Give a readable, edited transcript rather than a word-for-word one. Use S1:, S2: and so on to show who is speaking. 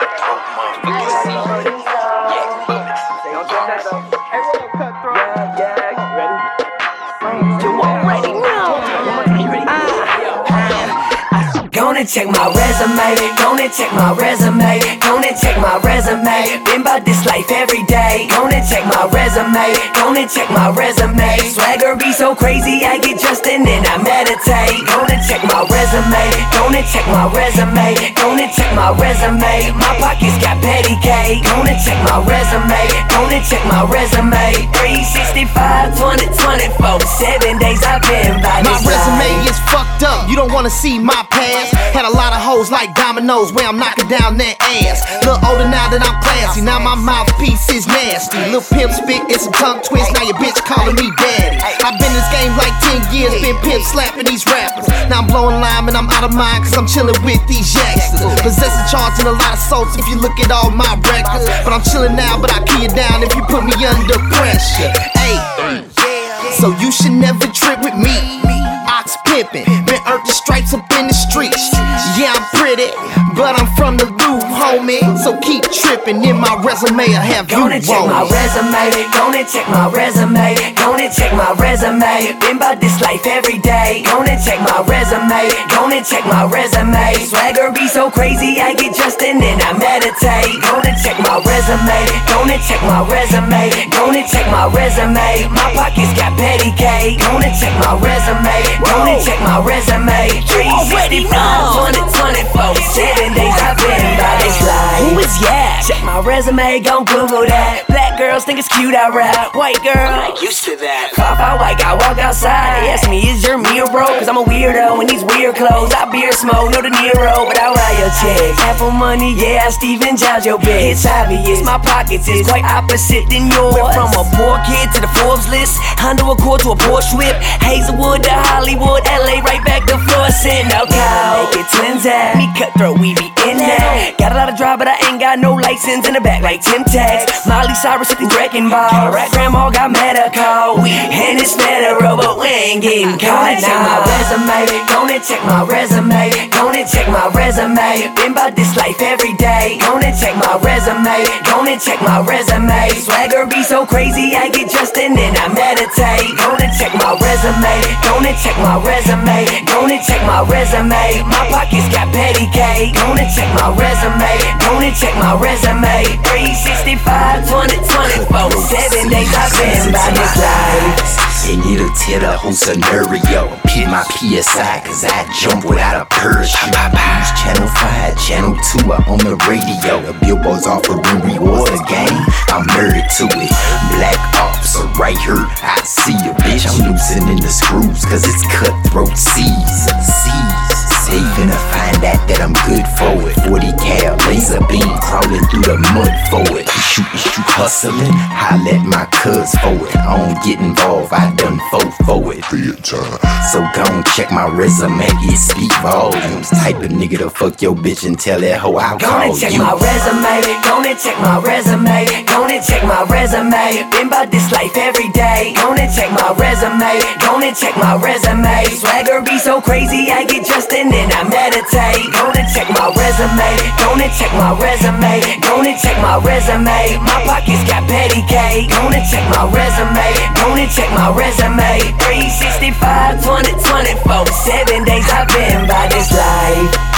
S1: cutthroat motherfucker.
S2: Gonna check my resume, gonna check my resume, gonna check my resume. Been about this life every day. Gonna check my resume, gonna check my resume. Swagger be so crazy, I get dressed and then I meditate. Gonna check my resume, gonna check my resume, gonna check my resume. My pockets got petty cake. Gonna check my resume, gonna check my resume. 365, 2024, 7 days I've been by this
S3: My resume
S2: life.
S3: is fucked up, you don't wanna see my past. Had a lot of hoes like dominoes where I'm knocking down that ass. Little older now that I'm classy, now my mouthpiece is nasty. Little pimp spit and some tongue twist, now your bitch calling me daddy. I've been in this game like 10 years, been pimp slapping these rappers. Now I'm blowing lime and I'm out of mind cause I'm chilling with these youngsters. Possessing, charging a lot of salts if you look at all my records. But I'm chilling now, but I key you down if you put me under pressure. Hey, so you should never trip with me. Ox pimpin', been earned the stripes up in the streets. Yeah, I'm pretty, but I'm from the Louvre, homie. So keep trippin', in my resume I have you
S2: Gonna check my resume, gonna check my resume, gonna check my resume. Been about this life every day. Gonna check my resume, gonna check my resume. Swagger be so crazy, I get dressed and then I meditate. Gonna check my resume, gonna check my resume, gonna check my resume. My pockets got petty cake. Gonna check my resume, gonna check my resume. 365, 2024, 7 days I've been by this life. Who is Yak? Check my resume, gon' Google that. Black girls think it's cute, I rap. White girl,
S1: I'm not used to that.
S2: 5'5" white guy walk outside. They ask me, is your mirror bro? Cause I'm a weirdo in these weird clothes. I beer smoke, no De Niro, but I write your checks. Apple money, yeah, I Steven Jobs your bitch. It's obvious, my pockets is quite opposite than yours. Went from a poor kid to the Forbes list, Honda Accord to a Porsche whip, Hazelwood to Hollywood, LA right back to Florissant. Now cow, make it twins out. Me cutthroat, we be in that. Got a lot of drive, but I ain't got no license in the back like Tim Tax. Miley Cyrus at the Dragon Ball. Right, grandma got medical. And it's federal, but we ain't getting caught. Gonna check my resume, gonna check my resume. Been about this life every day. Gonna check my resume, gonna check my resume. Swagger be so crazy, I get dressed and then I meditate. Gonna check my resume, gonna check my resume, gonna check my resume. My pockets got petty cake. Gonna check my resume, gonna check my resume. 365, 2024, 7 days I've been by this life.
S1: And it'll tell the whole scenario. Hit my PSI cause I jump without a parachute. Use channel 5, channel 2, I'm on the radio. The billboards offering rewards a game, I'm married to it. Black officer right here, I see a bitch. I'm loosening the screws cause it's cutthroat season. They finna find out that I'm good for it. 40 cal laser beam crawling through the mud for it. Shoot, hustling, holla at my cuz for it. I don't get involved, I done for it. So gon' check my resume, it speak volumes. Type of nigga to fuck your bitch and tell that hoe I'll call you.
S2: Gonna check my resume, gonna check my resume, gonna check my resume. Been about this life every day. Gonna check my resume, gonna check my resume. Swagger be so crazy, I get dressed and then I meditate. Gonna check my resume, gonna check my resume, gonna check my resume. My pockets got petty cake. Gonna check my resume, gonna check my resume. 365, 2024, 7 days I've been by this life.